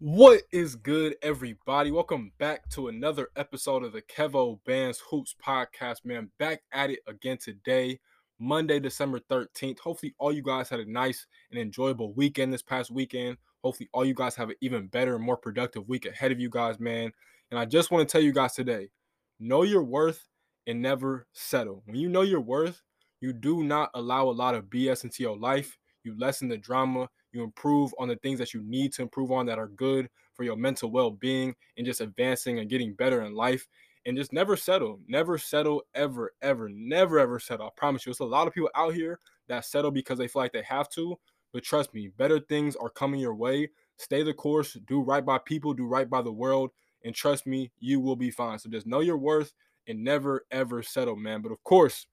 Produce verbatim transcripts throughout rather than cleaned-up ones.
What is good, everybody? Welcome back to another episode of the Kevo Bands Hoops podcast, man. Back at it again today, Monday, December thirteenth. Hopefully, all you guys had a nice and enjoyable weekend this past weekend. Hopefully, all you guys have an even better and more productive week ahead of you guys, man. And I just want to tell you guys today, know your worth and never settle. When you know your worth, you do not allow a lot of B S into your life. You lessen the drama. You improve on the things that you need to improve on that are good for your mental well-being and just advancing and getting better in life. And just never settle. Never settle ever, ever, never, ever settle. I promise you. There's a lot of people out here that settle because they feel like they have to. But trust me, better things are coming your way. Stay the course. Do right by people. Do right by the world. And trust me, you will be fine. So just know your worth and never, ever settle, man. But of course,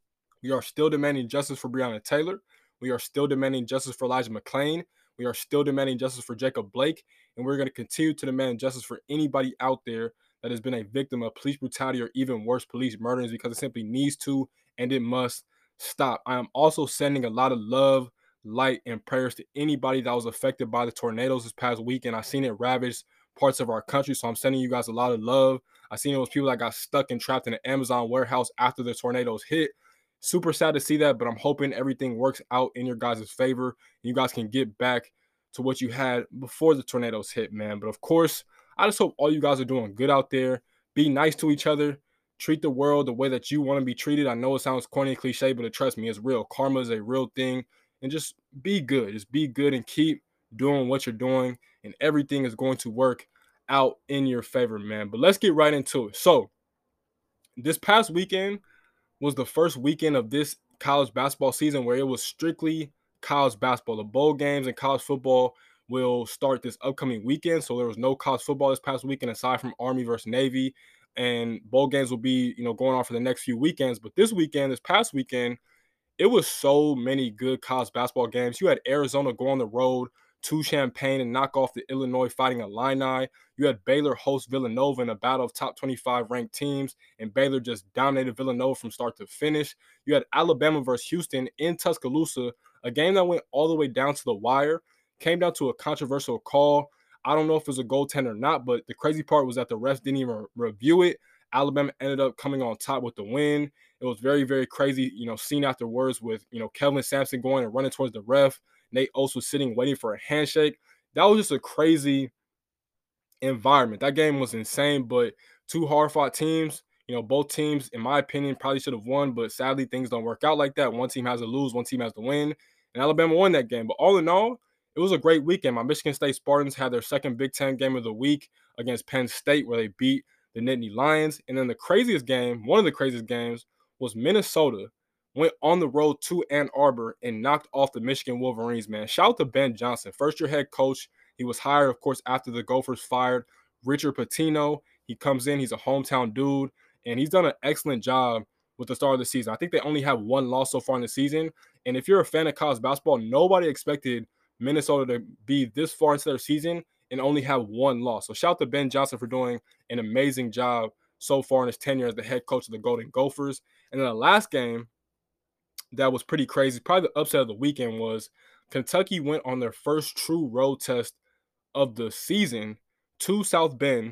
we are still demanding justice for Breonna Taylor. We are still demanding justice for Elijah McClain. We are still demanding justice for Jacob Blake. And we're going to continue to demand justice for anybody out there that has been a victim of police brutality or even worse, police murders, because it simply needs to and it must stop. I am also sending a lot of love, light, and prayers to anybody that was affected by the tornadoes this past weekend. I've seen it ravage parts of our country, so I'm sending you guys a lot of love. I've seen those people that got stuck and trapped in an Amazon warehouse after the tornadoes hit. Super sad to see that, but I'm hoping everything works out in your guys' favor and you guys can get back to what you had before the tornadoes hit, man. But of course, I just hope all you guys are doing good out there. Be nice to each other. Treat the world the way that you want to be treated. I know it sounds corny and cliche, but trust me, it's real. Karma is a real thing. And just be good. Just be good and keep doing what you're doing, and everything is going to work out in your favor, man. But let's get right into it. So, this past weekend was the first weekend of this college basketball season where it was strictly college basketball. The bowl games and college football will start this upcoming weekend. So there was no college football this past weekend aside from Army versus Navy. And bowl games will be, you know, going on for the next few weekends. But this weekend, this past weekend, it was so many good college basketball games. You had Arizona go on the road to Champaign and knock off the Illinois Fighting Illini. You had Baylor host Villanova in a battle of top twenty-five ranked teams, and Baylor just dominated Villanova from start to finish. You had Alabama versus Houston in Tuscaloosa, a game that went all the way down to the wire, came down to a controversial call. I don't know if it was a goaltender or not, but the crazy part was that the refs didn't even review it. Alabama ended up coming on top with the win. It was very, very crazy, you know, scene afterwards with, you know, Kelvin Sampson going and running towards the ref. Nate Oates was sitting waiting for a handshake. That was just a crazy environment. That game was insane, but two hard-fought teams. You know, both teams, in my opinion, probably should have won, but sadly, things don't work out like that. One team has to lose, one team has to win, and Alabama won that game. But all in all, it was a great weekend. My Michigan State Spartans had their second Big Ten game of the week against Penn State, where they beat the Nittany Lions. And then the craziest game, one of the craziest games, was Minnesota went on the road to Ann Arbor and knocked off the Michigan Wolverines, man. Shout out to Ben Johnson, first-year head coach. He was hired, of course, after the Gophers fired Richard Pitino. He comes in, he's a hometown dude, and he's done an excellent job with the start of the season. I think they only have one loss so far in the season. And if you're a fan of college basketball, nobody expected Minnesota to be this far into their season and only have one loss. So shout out to Ben Johnson for doing an amazing job so far in his tenure as the head coach of the Golden Gophers. And then the last game that was pretty crazy, probably the upset of the weekend, was Kentucky went on their first true road test of the season to South Bend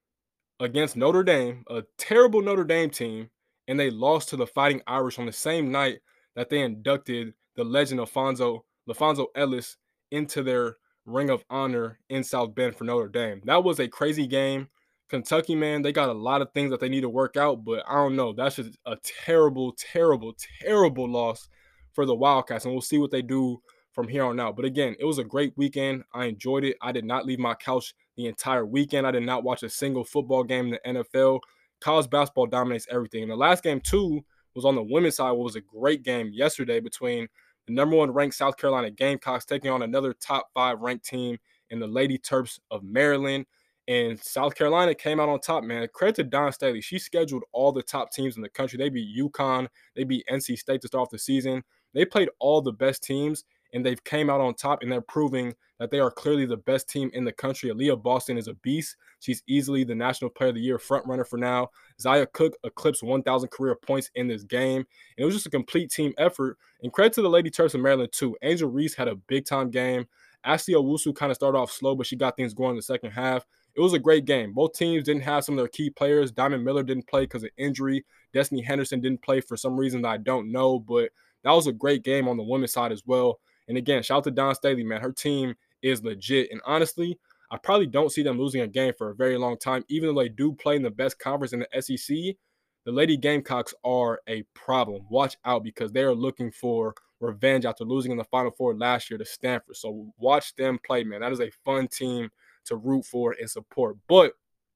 against Notre Dame, a terrible Notre Dame team, and they lost to the Fighting Irish on the same night that they inducted the legend Alfonso, LaFonso Ellis into their Ring of Honor in South Bend for Notre Dame. That was a crazy game. Kentucky, man, they got a lot of things that they need to work out, but I don't know. That's just a terrible, terrible, terrible loss for the Wildcats, and we'll see what they do from here on out. But again, it was a great weekend. I enjoyed it. I did not leave my couch the entire weekend. I did not watch a single football game in the N F L. College basketball dominates everything. And the last game, too, was on the women's side. It was a great game yesterday between the number one ranked South Carolina Gamecocks taking on another top five ranked team in the Lady Terps of Maryland. And South Carolina came out on top, man. Credit to Dawn Staley. She scheduled all the top teams in the country. They beat UConn. They beat N C State to start off the season. They played all the best teams, and they've came out on top, and they're proving that they are clearly the best team in the country. Aaliyah Boston is a beast. She's easily the National Player of the Year frontrunner for now. Zia Cook eclipsed one thousand career points in this game. And it was just a complete team effort. And credit to the Lady Terps of Maryland, too. Angel Reese had a big-time game, Ashley Owusu kind of started off slow, but she got things going in the second half. It was a great game. Both teams didn't have some of their key players. Diamond Miller didn't play because of injury. Destiny Henderson didn't play for some reason that I don't know, but that was a great game on the women's side as well. And again, shout out to Dawn Staley, man. Her team is legit. And honestly, I probably don't see them losing a game for a very long time, even though they do play in the best conference in the S E C. The Lady Gamecocks are a problem. Watch out because they are looking for revenge after losing in the Final Four last year to Stanford. So watch them play, man. That is a fun team to root for and support. But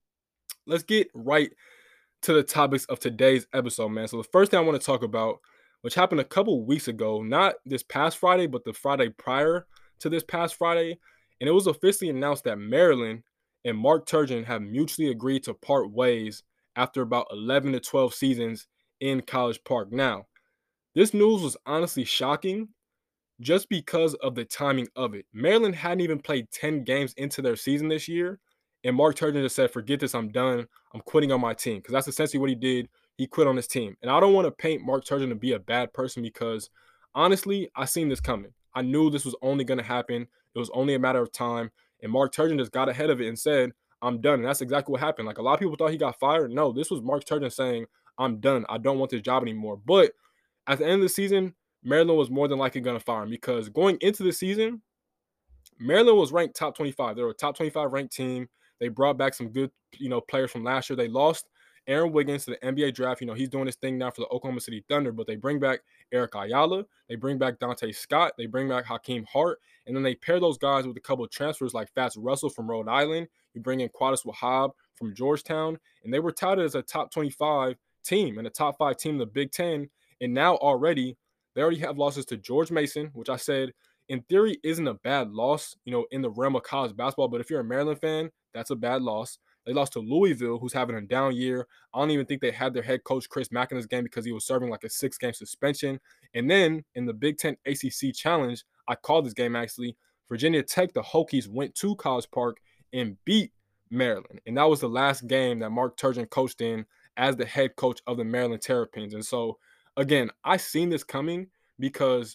let's get right to the topics of today's episode, man. So the first thing I want to talk about, which happened a couple weeks ago, not this past Friday, but the Friday prior to this past Friday, and it was officially announced that Maryland and Mark Turgeon have mutually agreed to part ways after about eleven to twelve seasons in College Park. Now, this news was honestly shocking just because of the timing of it. Maryland hadn't even played ten games into their season this year, and Mark Turgeon just said, forget this, I'm done. I'm quitting on my team, because that's essentially what he did. He quit on his team. And I don't want to paint Mark Turgeon to be a bad person because, honestly, I seen this coming. I knew this was only going to happen. It was only a matter of time, and Mark Turgeon just got ahead of it and said, I'm done. And that's exactly what happened. Like, a lot of people thought he got fired. No, this was Mark Turgeon saying, I'm done. I don't want this job anymore. But at the end of the season, Maryland was more than likely going to fire him because going into the season, Maryland was ranked top twenty-five. They were a top twenty-five ranked team. They brought back some good, you know, players from last year. They lost Aaron Wiggins to the N B A draft. You know, he's doing his thing now for the Oklahoma City Thunder, but they bring back Eric Ayala. They bring back Dante Scott. They bring back Hakeem Hart. And then they pair those guys with a couple of transfers like Fats Russell from Rhode Island. You bring in Quadis Wahab from Georgetown. And they were touted as a top twenty-five team and a top five team in the Big Ten. And now already, they already have losses to George Mason, which I said in theory isn't a bad loss, you know, in the realm of college basketball. But if you're a Maryland fan, that's a bad loss. They lost to Louisville, who's having a down year. I don't even think they had their head coach Chris Mack in this game because he was serving like a six-game suspension. And then in the Big Ten A C C Challenge, I called this game actually. Virginia Tech, the Hokies, went to College Park and beat Maryland. And that was the last game that Mark Turgeon coached in as the head coach of the Maryland Terrapins. And so, again, I seen this coming because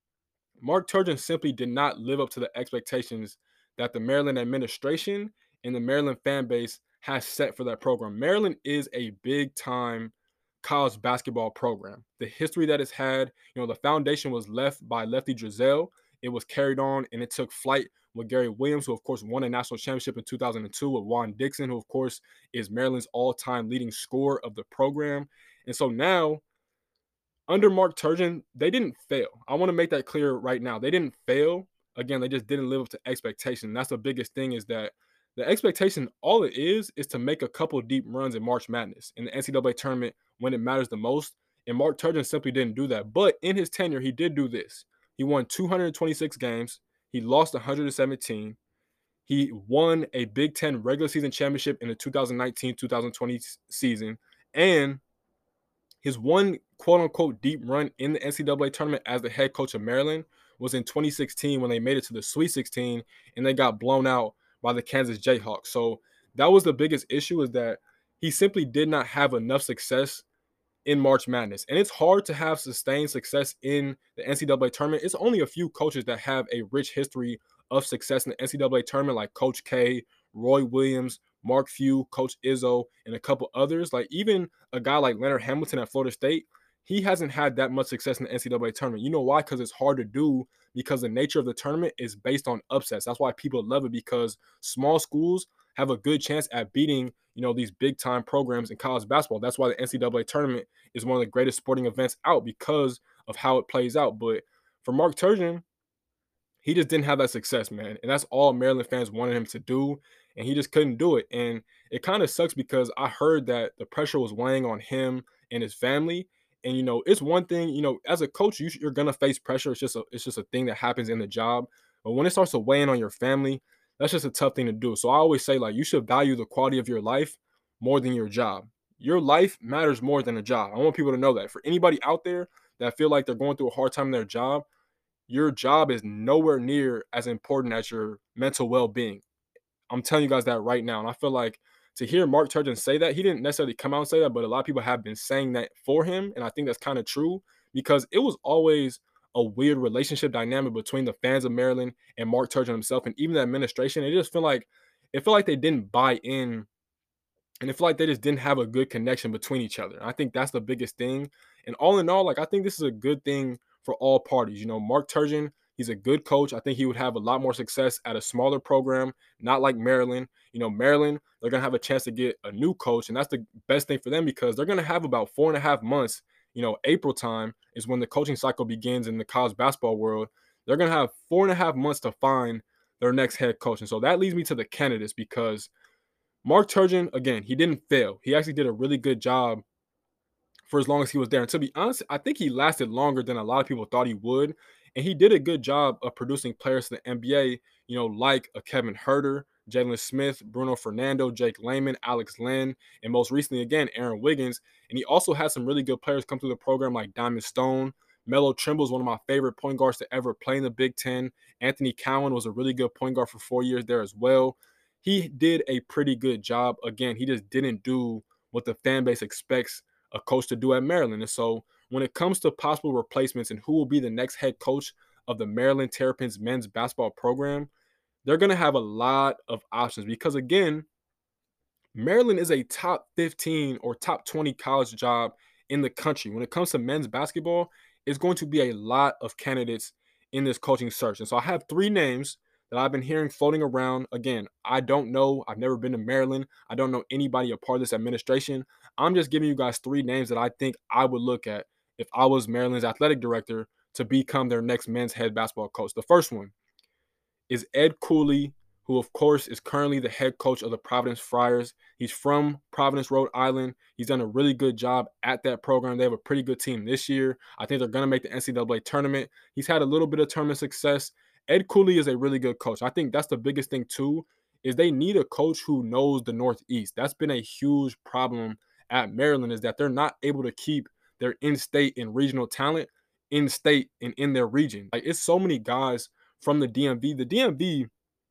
Mark Turgeon simply did not live up to the expectations that the Maryland administration and the Maryland fan base has set for that program. Maryland is a big-time college basketball program. The history that it's had, you know, the foundation was left by Lefty Driesell. It was carried on, and it took flight with Gary Williams, who, of course, won a national championship in two thousand two, with Juan Dixon, who, of course, is Maryland's all-time leading scorer of the program. And so now, under Mark Turgeon, they didn't fail. I want to make that clear right now. They didn't fail. Again, they just didn't live up to expectation. That's the biggest thing, is that the expectation, all it is, is to make a couple deep runs in March Madness in the N C double A tournament when it matters the most. And Mark Turgeon simply didn't do that. But in his tenure, he did do this. He won two hundred twenty-six games. He lost one hundred seventeen. He won a Big Ten regular season championship in the two thousand nineteen two thousand twenty season. And his one quote-unquote deep run in the N C double A tournament as the head coach of Maryland was in twenty sixteen when they made it to the Sweet sixteen and they got blown out by the Kansas Jayhawks. So that was the biggest issue, is that he simply did not have enough success in March Madness. And it's hard to have sustained success in the N C double A tournament. It's only a few coaches that have a rich history of success in the N C double A tournament, like Coach K, Roy Williams, Mark Few, Coach Izzo, and a couple others. Like even a guy like Leonard Hamilton at Florida State, he hasn't had that much success in the N C double A tournament. You know why? Because it's hard to do, because the nature of the tournament is based on upsets. That's why people love it, because small schools have a good chance at beating, you know, these big time programs in college basketball. That's why the N C double A tournament is one of the greatest sporting events out, because of how it plays out. But for Mark Turgeon, he just didn't have that success, man. And that's all Maryland fans wanted him to do, and he just couldn't do it. And it kind of sucks because I heard that the pressure was weighing on him and his family. And, you know, it's one thing, you know, as a coach, you, you're going to face pressure. It's just a, it's just a thing that happens in the job. But when it starts to weigh in on your family, that's just a tough thing to do. So I always say, like, you should value the quality of your life more than your job. Your life matters more than a job. I want people to know that. For anybody out there that feel like they're going through a hard time in their job, your job is nowhere near as important as your mental well-being. I'm telling you guys that right now. And I feel like to hear Mark Turgeon say that, he didn't necessarily come out and say that, but a lot of people have been saying that for him. And I think that's kind of true, because it was always a weird relationship dynamic between the fans of Maryland and Mark Turgeon himself, and even the administration. It just feel like it felt like they didn't buy in, and it felt like they just didn't have a good connection between each other. I think that's the biggest thing. And all in all, like I think this is a good thing for all parties. You know, Mark Turgeon, he's a good coach. I think he would have a lot more success at a smaller program, not like Maryland. You know, Maryland, they're gonna have a chance to get a new coach, and that's the best thing for them because they're gonna have about four and a half months. You know, April time is when the coaching cycle begins in the college basketball world. They're gonna have four and a half months to find their next head coach. And so that leads me to the candidates because Mark Turgeon, again, he didn't fail. He actually did a really good job for as long as he was there. And to be honest, I think he lasted longer than a lot of people thought he would. And he did a good job of producing players to the N B A, you know, like a Kevin Herter, Jalen Smith, Bruno Fernando, Jake Layman, Alex Len, and most recently, again, Aaron Wiggins. And he also had some really good players come through the program like Diamond Stone. Melo Trimble is one of my favorite point guards to ever play in the Big Ten. Anthony Cowan was a really good point guard for four years there as well. He did a pretty good job. Again, he just didn't do what the fan base expects a coach to do at Maryland. And so when it comes to possible replacements and who will be the next head coach of the Maryland Terrapins men's basketball program, they're going to have a lot of options because, again, Maryland is a top fifteen or top twenty college job in the country. When it comes to men's basketball, it's going to be a lot of candidates in this coaching search. And so I have three names that I've been hearing floating around. Again, I don't know. I've never been to Maryland. I don't know anybody a part of this administration. I'm just giving you guys three names that I think I would look at if I was Maryland's athletic director to become their next men's head basketball coach. The first one is Ed Cooley, who, of course, is currently the head coach of the Providence Friars. He's from Providence, Rhode Island. He's done a really good job at that program. They have a pretty good team this year. I think they're going to make the N C double A tournament. He's had a little bit of tournament success. Ed Cooley is a really good coach. I think that's the biggest thing, too, is they need a coach who knows the Northeast. That's been a huge problem at Maryland, is that they're not able to keep their in-state and regional talent in-state and in their region. Like, it's so many guys from the D M V. The D M V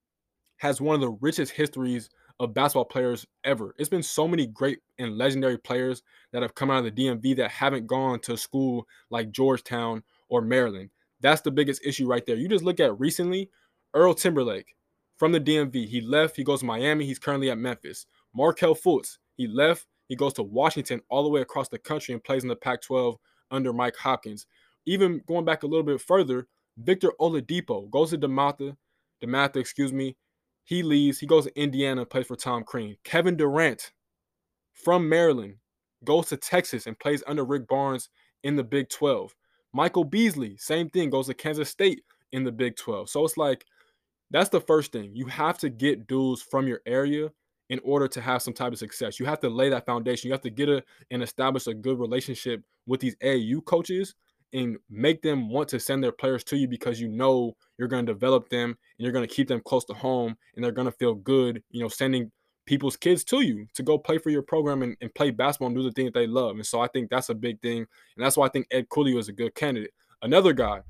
has one of the richest histories of basketball players ever. It's been so many great and legendary players that have come out of the D M V that haven't gone to school like Georgetown or Maryland. That's the biggest issue right there. You just look at recently, Earl Timberlake from the D M V. He left. He goes to Miami. He's currently at Memphis. Markel Fultz, he left. He goes to Washington all the way across the country and plays in the Pac twelve under Mike Hopkins. Even going back a little bit further, Victor Oladipo goes to DeMatha, DeMatha, excuse me. He leaves. He goes to Indiana and plays for Tom Crean. Kevin Durant from Maryland goes to Texas and plays under Rick Barnes in the Big twelve. Michael Beasley, same thing, goes to Kansas State in the Big twelve. So it's like, that's the first thing. You have to get dudes from your area in order to have some type of success. You have to lay that foundation. You have to get a and establish a good relationship with these A A U coaches and make them want to send their players to you because you know you're going to develop them and you're going to keep them close to home and they're going to feel good, you know, sending people's kids to you to go play for your program and, and play basketball and do the thing that they love. And so I think that's a big thing. And that's why I think Ed Cooley was a good candidate. Another guy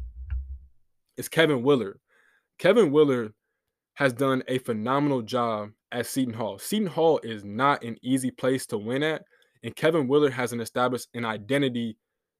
is Kevin Willard. Kevin Willard has done a phenomenal job at Seton Hall. Seton Hall is not an easy place to win at, and Kevin Willard has an established an identity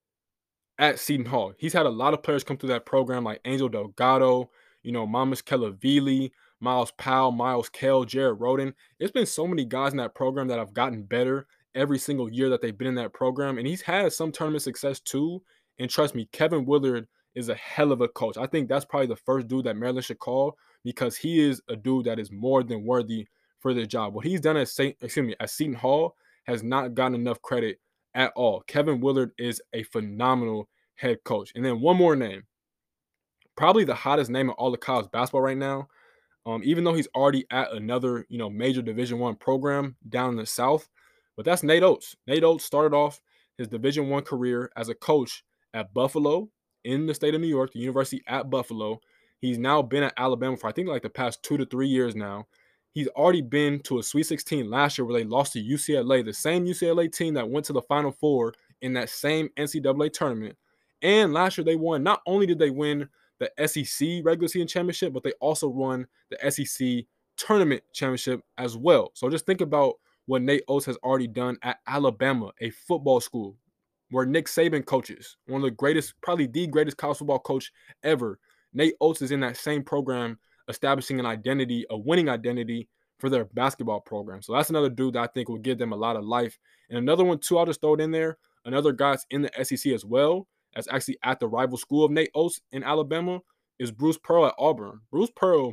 at Seton Hall. He's had a lot of players come through that program like Angel Delgado, you know, Mamas Kellavili, Miles Powell, Miles Kell, Jared Roden. There's been so many guys in that program that have gotten better every single year that they've been in that program, and he's had some tournament success too. And trust me, Kevin Willard is a hell of a coach. I think that's probably the first dude that Maryland should call because he is a dude that is more than worthy for the job. What he's done at Saint, excuse me, at Seton Hall has not gotten enough credit at all. Kevin Willard is a phenomenal head coach. And then one more name, probably the hottest name in all of college basketball right now. Um, even though he's already at another, you know, major Division One program down in the South, but that's Nate Oates. Nate Oates started off his Division One career as a coach at Buffalo in the state of New York, the University at Buffalo. He's now been at Alabama for I think like the past two to three years now. He's already been to a Sweet sixteen last year where they lost to U C L A, the same U C L A team that went to the Final Four in that same N C double A tournament. And last year they won. Not only did they win the S E C regular season championship, but they also won the S E C tournament championship as well. So just think about what Nate Oates has already done at Alabama, a football school. where Nick Saban coaches, one of the greatest, probably the greatest college football coach ever. Nate Oates is in that same program, establishing an identity, a winning identity for their basketball program. So that's another dude that I think will give them a lot of life. And another one, too, I'll just throw it in there. Another guy that's in the S E C as well, that's actually at the rival school of Nate Oates in Alabama, is Bruce Pearl at Auburn. Bruce Pearl,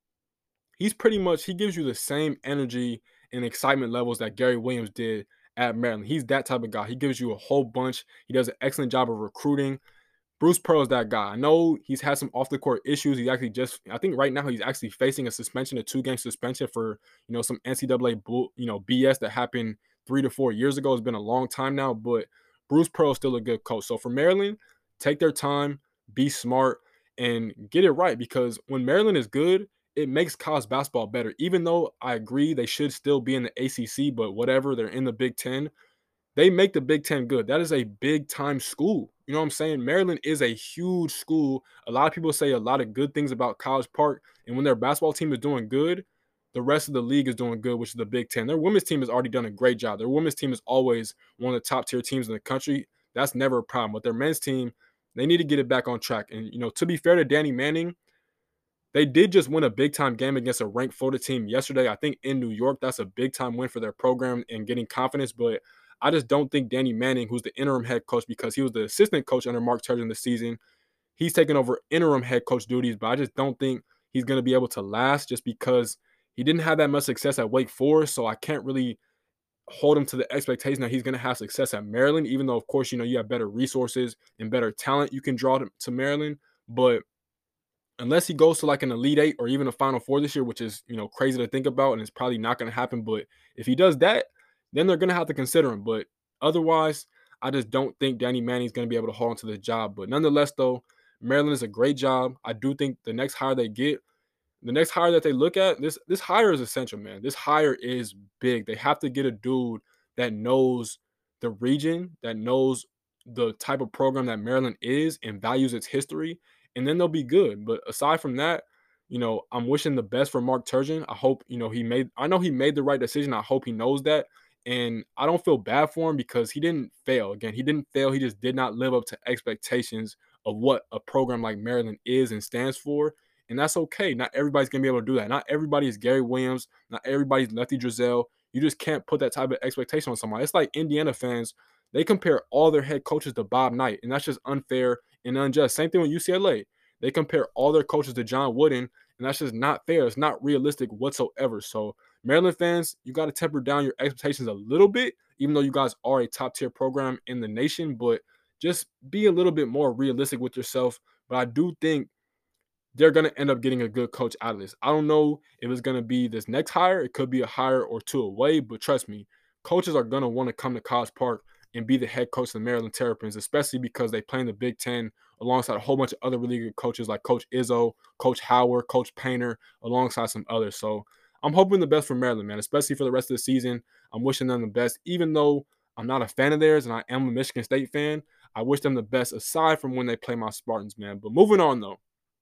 he's pretty much, he gives you the same energy and excitement levels that Gary Williams did at Maryland. He's that type of guy. He gives you a whole bunch. He does an excellent job of recruiting. Bruce Pearl is that guy. I know he's had some off the court issues. He actually just, I think right now he's actually facing a suspension, a two game suspension for, you know, some N C double A bull, you know, B S that happened three to four years ago. It's been a long time now, but Bruce Pearl is still a good coach. So for Maryland, take their time, be smart, and get it right, because when Maryland is good, it makes college basketball better. Even though I agree they should still be in the A C C, but whatever, they're in the Big Ten. They make the Big Ten good. That is a big time school. You know what I'm saying? Maryland is a huge school. A lot of people say a lot of good things about College Park, and when their basketball team is doing good, the rest of the league is doing good, which is the Big Ten. Their women's team has already done a great job. Their women's team is always one of the top tier teams in the country. That's never a problem. But their men's team, they need to get it back on track. And, you know, to be fair to Danny Manning, they did just win a big time game against a ranked Florida team yesterday. I think in New York, that's a big time win for their program and getting confidence. But I just don't think Danny Manning, who's the interim head coach, because he was the assistant coach under Mark Turgeon this season, he's taking over interim head coach duties. But I just don't think he's going to be able to last, just because he didn't have that much success at Wake Forest. So I can't really hold him to the expectation that he's going to have success at Maryland, even though, of course, you know, you have better resources and better talent you can draw to, to Maryland. But unless he goes to like an Elite Eight or even a Final Four this year, which is, you know, crazy to think about, and it's probably not going to happen. But if he does that, then they're going to have to consider him. But otherwise, I just don't think Danny Manning's going to be able to hold on to the job. But nonetheless, though, Maryland is a great job. I do think the next hire they get, the next hire that they look at, this this hire is essential, man. This hire is big. They have to get a dude that knows the region, that knows the type of program that Maryland is and values its history, and then they'll be good. But aside from that, you know, I'm wishing the best for Mark Turgeon. I hope, you know, he made I know he made the right decision. I hope he knows that. And I don't feel bad for him because he didn't fail. Again, he didn't fail. He just did not live up to expectations of what a program like Maryland is and stands for. And that's okay. Not everybody's going to be able to do that. Not everybody is Gary Williams. Not everybody's Lefty Driesell. You just can't put that type of expectation on somebody. It's like Indiana fans. They compare all their head coaches to Bob Knight, and that's just unfair and unjust. Same thing with U C L A. They compare all their coaches to John Wooden, and that's just not fair. It's not realistic whatsoever. So, Maryland fans, you got to temper down your expectations a little bit, even though you guys are a top-tier program in the nation, but just be a little bit more realistic with yourself. But I do think they're going to end up getting a good coach out of this. I don't know if it's going to be this next hire. It could be a hire or two away, but trust me, coaches are going to want to come to College Park and be the head coach of the Maryland Terrapins, especially because they play in the Big Ten alongside a whole bunch of other really good coaches like Coach Izzo, Coach Howard, Coach Painter, alongside some others. So I'm hoping the best for Maryland, man, especially for the rest of the season. I'm wishing them the best, even though I'm not a fan of theirs and I am a Michigan State fan. I wish them the best aside from when they play my Spartans, man. But moving on, though,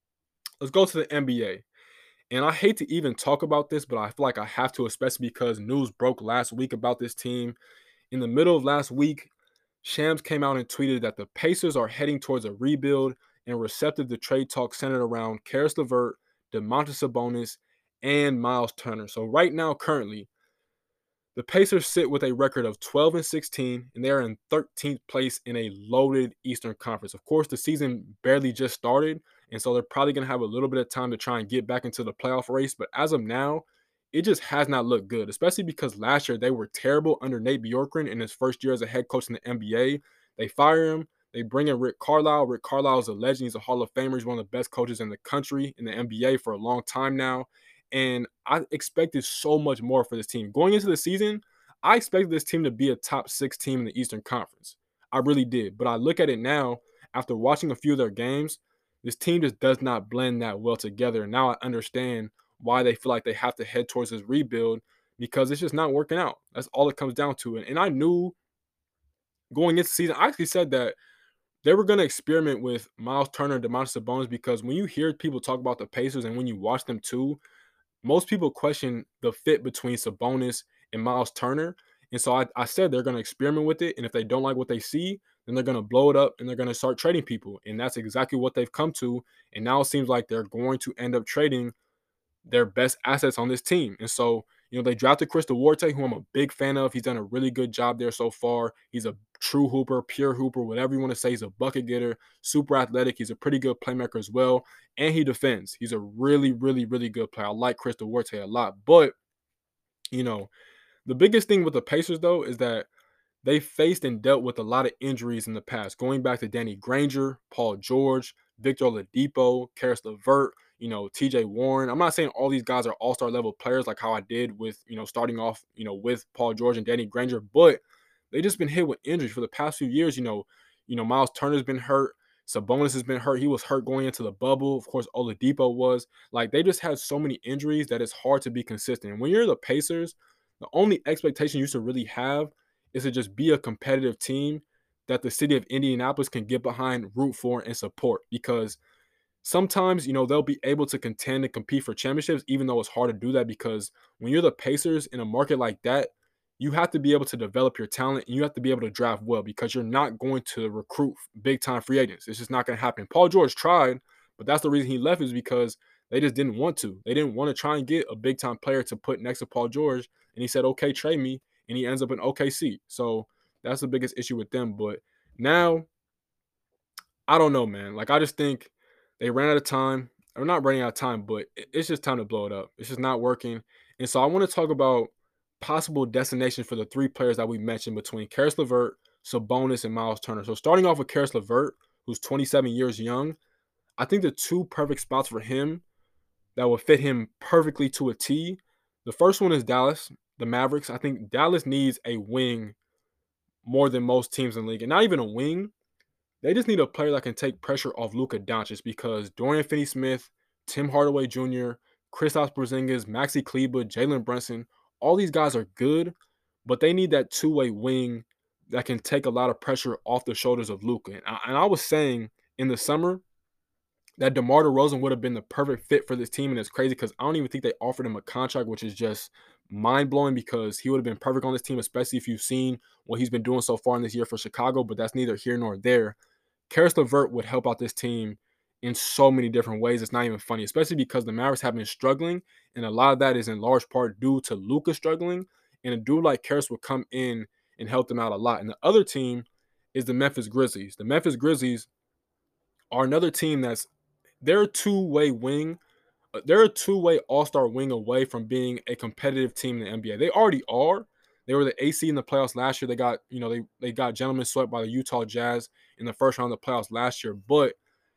let's go to the N B A. And I hate to even talk about this, but I feel like I have to, especially because news broke last week about this team. In the middle of last week, Shams came out and tweeted that the Pacers are heading towards a rebuild and receptive to trade talks centered around Karis LeVert, Domantas Sabonis, and Miles Turner. So right now, currently, the Pacers sit with a record of twelve and sixteen, and they are in thirteenth place in a loaded Eastern Conference. Of course, the season barely just started, and so they're probably going to have a little bit of time to try and get back into the playoff race. But as of now, it just has not looked good, especially because last year they were terrible under Nate Bjorkgren in his first year as a head coach in the N B A. They fire him. They bring in Rick Carlisle. Rick Carlisle is a legend. He's a Hall of Famer. He's one of the best coaches in the country in the N B A for a long time now. And I expected so much more for this team. Going into the season, I expected this team to be a top six team in the Eastern Conference. I really did. But I look at it now, after watching a few of their games, this team just does not blend that well together. And now I understand why they feel like they have to head towards this rebuild, because it's just not working out. That's all it comes down to. And, and I knew going into the season, I actually said that they were going to experiment with Miles Turner and Domantas Sabonis, because when you hear people talk about the Pacers and when you watch them too, most people question the fit between Sabonis and Miles Turner. And so I, I said they're going to experiment with it. And if they don't like what they see, then they're going to blow it up and they're going to start trading people. And that's exactly what they've come to. And now it seems like they're going to end up trading their best assets on this team. And so, you know, they drafted Chris Duarte, who I'm a big fan of. He's done a really good job there so far. He's a true hooper, pure hooper, whatever you want to say. He's a bucket getter, super athletic. He's a pretty good playmaker as well. And he defends. He's a really, really, really good player. I like Chris Duarte a lot. But, you know, the biggest thing with the Pacers, though, is that they faced and dealt with a lot of injuries in the past, going back to Danny Granger, Paul George, Victor Oladipo, Karis LeVert, you know, T J Warren. I'm not saying all these guys are all-star level players like how I did with, you know, starting off, you know, with Paul George and Danny Granger, but they just been hit with injuries for the past few years. You know, you know, Miles Turner's been hurt. Sabonis has been hurt. He was hurt going into the bubble. Of course, Oladipo was. Like, they just had so many injuries that it's hard to be consistent. And when you're the Pacers, the only expectation you should really have is to just be a competitive team that the city of Indianapolis can get behind, root for, and support. Because sometimes, you know, they'll be able to contend and compete for championships, even though it's hard to do that. Because when you're the Pacers in a market like that, you have to be able to develop your talent and you have to be able to draft well because you're not going to recruit big time free agents. It's just not going to happen. Paul George tried, but that's the reason he left is because they just didn't want to. They didn't want to try and get a big time player to put next to Paul George. And he said, okay, trade me. And he ends up in O K C. So that's the biggest issue with them. But now, I don't know, man. Like, I just think they ran out of time. Or not running out of time, but it's just time to blow it up. It's just not working. And so I want to talk about possible destinations for the three players that we mentioned between Karis LeVert, Sabonis, and Miles Turner. So starting off with Karis LeVert, who's twenty-seven years young, I think the two perfect spots for him that would fit him perfectly to a T. The first one is Dallas, the Mavericks. I think Dallas needs a wing more than most teams in the league. And not even a wing. They just need a player that can take pressure off Luka Doncic because Dorian Finney-Smith, Tim Hardaway Junior, Kristaps Porzingis, Maxi Kleber, Jalen Brunson, all these guys are good, but they need that two-way wing that can take a lot of pressure off the shoulders of Luka. And I, and I was saying in the summer that DeMar DeRozan would have been the perfect fit for this team, and it's crazy because I don't even think they offered him a contract, which is just mind-blowing because he would have been perfect on this team, especially if you've seen what he's been doing so far in this year for Chicago, but that's neither here nor there. Karis LeVert would help out this team in so many different ways. It's not even funny, especially because the Mavericks have been struggling, and a lot of that is in large part due to Luka struggling, and a dude like Karis would come in and help them out a lot. And the other team is the Memphis Grizzlies. The Memphis Grizzlies are another team that's they're a two-way wing. uh, They're a two-way all-star wing away from being a competitive team in the N B A. They already are. They were the A C in the playoffs last year. They got, you know, they they got gentlemen swept by the Utah Jazz in the first round of the playoffs last year. But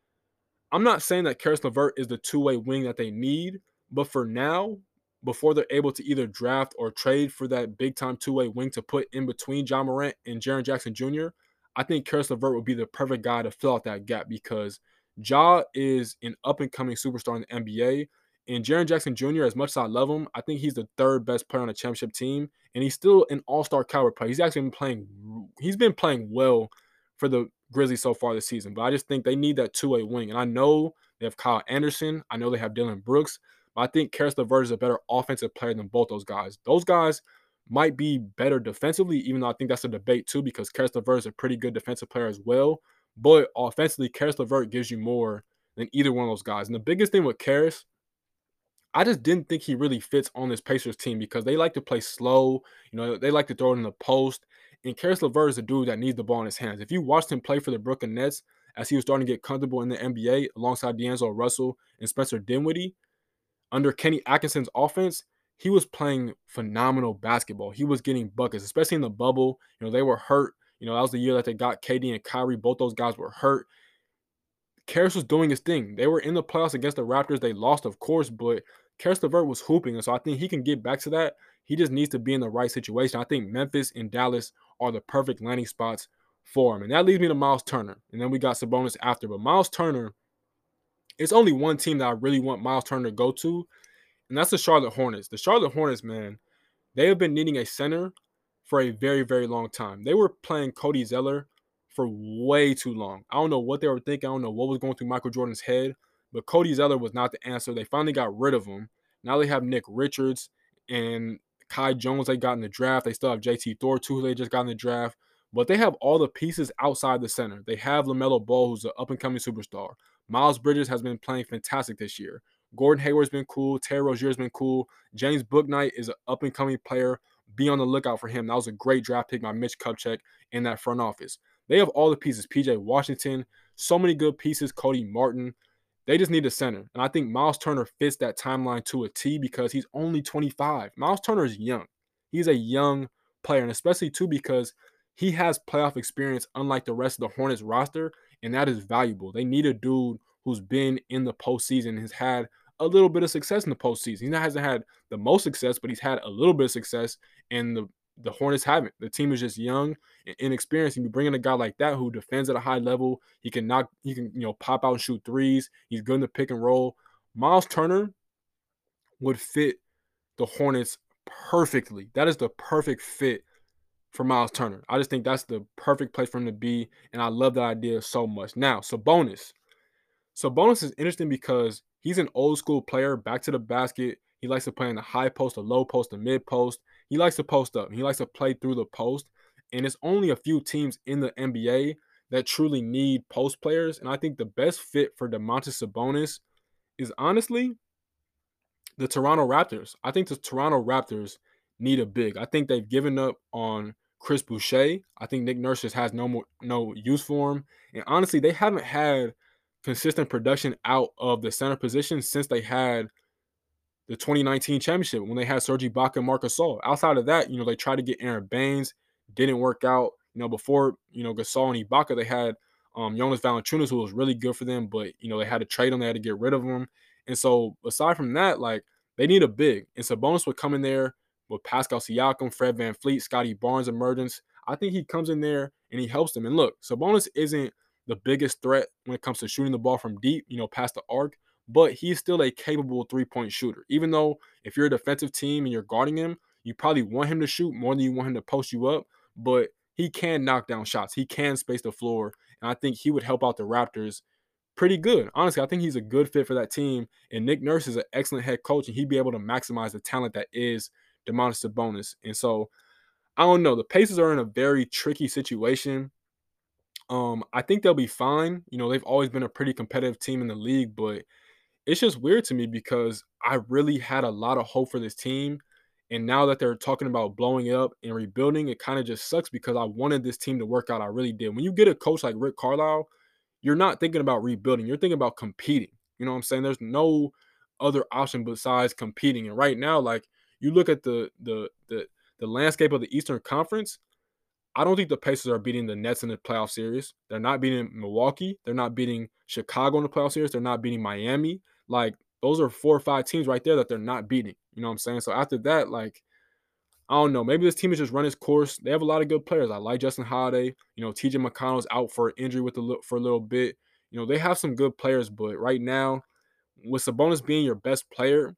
I'm not saying that Karis LeVert is the two-way wing that they need. But for now, before they're able to either draft or trade for that big-time two-way wing to put in between Ja Morant and Jaren Jackson Junior, I think Karis LeVert would be the perfect guy to fill out that gap because Ja is an up-and-coming superstar in the N B A. And Jaren Jackson Junior, as much as I love him, I think he's the third best player on the championship team, and he's still an all-star caliber player. He's actually been playing. He's been playing well for the Grizzlies so far this season. But I just think they need that two-way wing, and I know they have Kyle Anderson. I know they have Dylan Brooks. But I think Karis LeVert is a better offensive player than both those guys. Those guys might be better defensively, even though I think that's a debate too, because Karis LeVert is a pretty good defensive player as well. But offensively, Karis LeVert gives you more than either one of those guys. And the biggest thing with Karis, I just didn't think he really fits on this Pacers team because they like to play slow. You know, they like to throw it in the post. And Karis LeVert is a dude that needs the ball in his hands. If you watched him play for the Brooklyn Nets as he was starting to get comfortable in the N B A alongside D'Angelo Russell and Spencer Dinwiddie, under Kenny Atkinson's offense, he was playing phenomenal basketball. He was getting buckets, especially in the bubble. You know, they were hurt. You know, that was the year that they got K D and Kyrie. Both those guys were hurt. Karis was doing his thing. They were in the playoffs against the Raptors. They lost, of course, but Karis LeVert was hooping. And so I think he can get back to that. He just needs to be in the right situation. I think Memphis and Dallas are the perfect landing spots for him. And that leads me to Miles Turner. And then we got Sabonis after. But Miles Turner, it's only one team that I really want Miles Turner to go to, and that's the Charlotte Hornets. The Charlotte Hornets, man, they have been needing a center for a very, very long time. They were playing Cody Zeller for way too long. I don't know what they were thinking. I don't know what was going through Michael Jordan's head, but Cody Zeller was not the answer. They finally got rid of him. Now they have Nick Richards and Kai Jones they got in the draft. They still have J T Thor too, who they just got in the draft. But they have all the pieces outside the center. They have LaMelo Ball, who's an up-and-coming superstar. Miles Bridges has been playing fantastic this year. Gordon Hayward's been cool. Terry Rozier's been cool. James Bouknight is an up-and-coming player. Be on the lookout for him. That was a great draft pick by Mitch Kupchak in that front office. They have all the pieces. P J Washington, so many good pieces. Cody Martin. They just need a center. And I think Miles Turner fits that timeline to a T because he's only twenty-five. Miles Turner is young. He's a young player, and especially too because he has playoff experience unlike the rest of the Hornets roster, and that is valuable. They need a dude who's been in the postseason and has had a little bit of success in the postseason. He hasn't had the most success, but he's had a little bit of success, and the, the Hornets haven't. The team is just young and inexperienced, and you bring in a guy like that who defends at a high level. He can knock, he can, you know, pop out and shoot threes. He's good in the pick and roll. Miles Turner would fit the Hornets perfectly. That is the perfect fit for Miles Turner. I just think that's the perfect place for him to be, and I love that idea so much. Now, Sabonis. Sabonis is interesting because he's an old school player, back to the basket. He likes to play in the high post, the low post, the mid post. He likes to post up. He likes to play through the post. And it's only a few teams in the N B A that truly need post players. And I think the best fit for Domantas Sabonis is honestly the Toronto Raptors. I think the Toronto Raptors need a big. I think they've given up on Chris Boucher. I think Nick Nurse just has no more no use for him. And honestly, they haven't had consistent production out of the center position since they had the twenty nineteen championship when they had Serge Ibaka and Marc Gasol. Outside of that, you know, they tried to get Aaron Baines, didn't work out. You know, before, you know, Gasol and Ibaka, they had um, Jonas Valanciunas, who was really good for them, but, you know, they had to trade him. They had to get rid of him. And so, aside from that, like, they need a big. And Sabonis would come in there with Pascal Siakam, Fred VanVleet, Scotty Barnes emergence. I think he comes in there and he helps them. And look, Sabonis isn't the biggest threat when it comes to shooting the ball from deep, you know, past the arc, but he's still a capable three-point shooter. Even though if you're a defensive team and you're guarding him, you probably want him to shoot more than you want him to post you up, but he can knock down shots. He can space the floor, and I think he would help out the Raptors pretty good. Honestly, I think he's a good fit for that team, and Nick Nurse is an excellent head coach, and he'd be able to maximize the talent that is Domantas Sabonis. And so, I don't know. The Pacers are in a very tricky situation. Um, I think they'll be fine. You know, they've always been a pretty competitive team in the league, but it's just weird to me because I really had a lot of hope for this team. And now that they're talking about blowing it up and rebuilding, it kind of just sucks because I wanted this team to work out. I really did. When you get a coach like Rick Carlisle, you're not thinking about rebuilding. You're thinking about competing. You know what I'm saying? There's no other option besides competing. And right now, like you look at the the the the landscape of the Eastern Conference, I don't think the Pacers are beating the Nets in the playoff series. They're not beating Milwaukee. They're not beating Chicago in the playoff series. They're not beating Miami. Like, those are four or five teams right there that they're not beating. You know what I'm saying? So after that, like, I don't know. Maybe this team has just run its course. They have a lot of good players. I like Justin Holiday. You know, T J McConnell's out for injury with a for a little bit. You know, they have some good players, but right now, with Sabonis being your best player,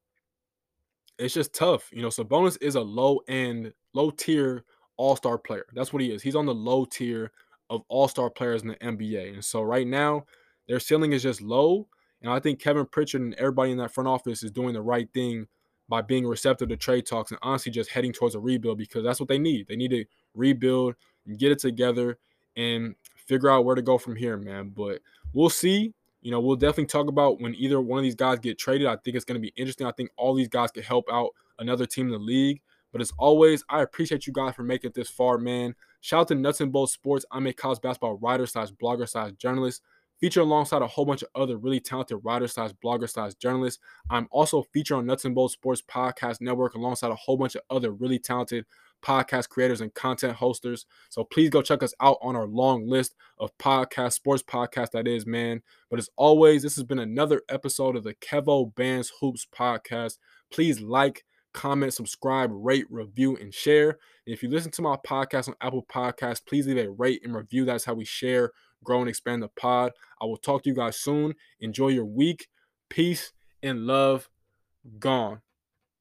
it's just tough. You know, Sabonis is a low end, low tier all star player. That's what he is. He's on the low tier of all star players in the N B A. And so right now, their ceiling is just low. And I think Kevin Pritchard and everybody in that front office is doing the right thing by being receptive to trade talks and honestly just heading towards a rebuild because that's what they need. They need to rebuild and get it together and figure out where to go from here, man. But we'll see. You know, we'll definitely talk about when either one of these guys get traded. I think it's going to be interesting. I think all these guys could help out another team in the league. But as always, I appreciate you guys for making it this far, man. Shout out to Nuts and Bolts Sports. I'm a college basketball writer slash blogger slash journalist, featured alongside a whole bunch of other really talented writers slash bloggers slash journalists. I'm also featured on Nuts and Bolts Sports Podcast Network alongside a whole bunch of other really talented podcast creators and content hosters. So please go check us out on our long list of podcast, sports podcasts that is, man. But as always, this has been another episode of the Kevo Bands Hoops Podcast. Please like, comment, subscribe, rate, review, and share. And if you listen to my podcast on Apple Podcasts, please leave a rate and review. That's how we share, grow, and expand the pod. I will talk to you guys soon. Enjoy your week. Peace and love. Gone.